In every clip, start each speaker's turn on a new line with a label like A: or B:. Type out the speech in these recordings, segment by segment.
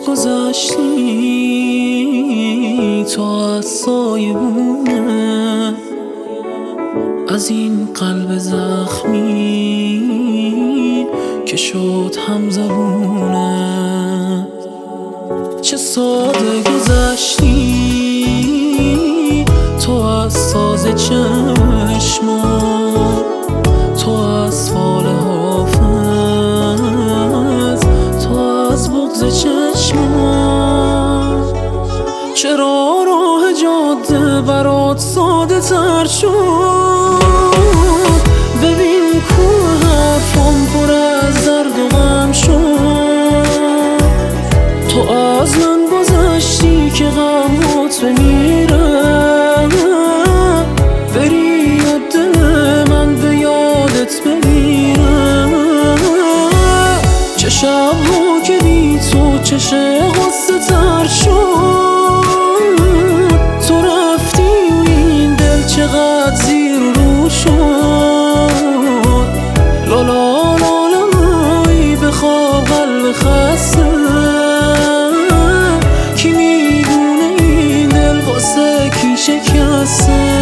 A: گذشتی تو از سایبونه، از این قلب زخمی که شد همزبونه. چه ساده گذشتی تو از ساز چشمان، تو از فال حافظ، تو از بغض چشمان. چرا راه جاده برات ساده تر شد؟ ببین کوه حرفم پر از درد و غم شد. تو از من گذشتی که غمات بمیره، بری و دل من به یادت بمیره. چه شبها که بی تو چشه غصه تر شد. تو رفتی و این دل چقدر زیر رو شد. لالا لالا لای بخواب قلب خسته، کی میدونه این دل واسه کی شکسته.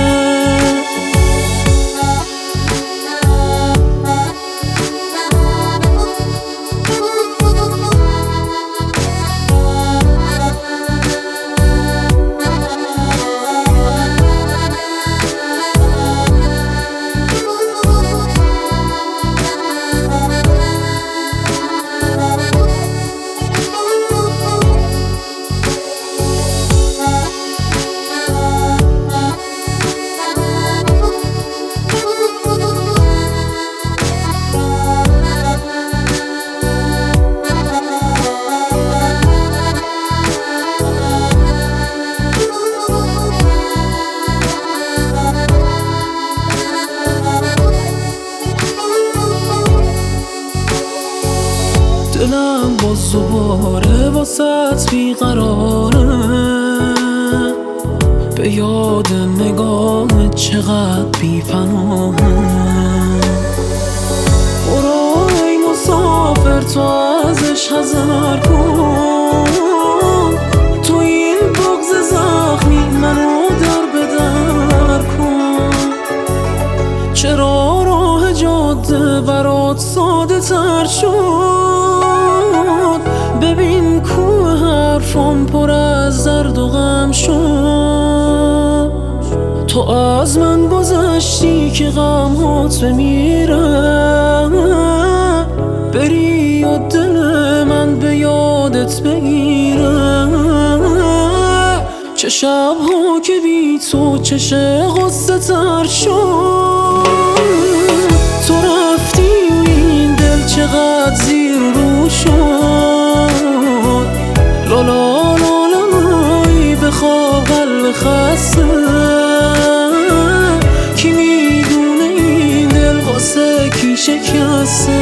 A: دلم باز دوباره واسط بیقراره، به یاد نگاه چقدر بی‌پناهه. برو ای مسافر تو ازش حذر کن، تو این بغض زخمی منو در به در کن. چرا راه جاده برات ساده تر شد؟ ببین کوه حرفم پر از درد و غم شد. تو از من گذشتی که غمات بمیره، بری و دل من به یادت بگیره. چه شبها که بی تو چشه غصه تر شد. تو رفتی و این دل چقدر زیر رو شد. لالا لالا لای بخواب قلب خسته، کی میدونه این دل واسه کی شکسته.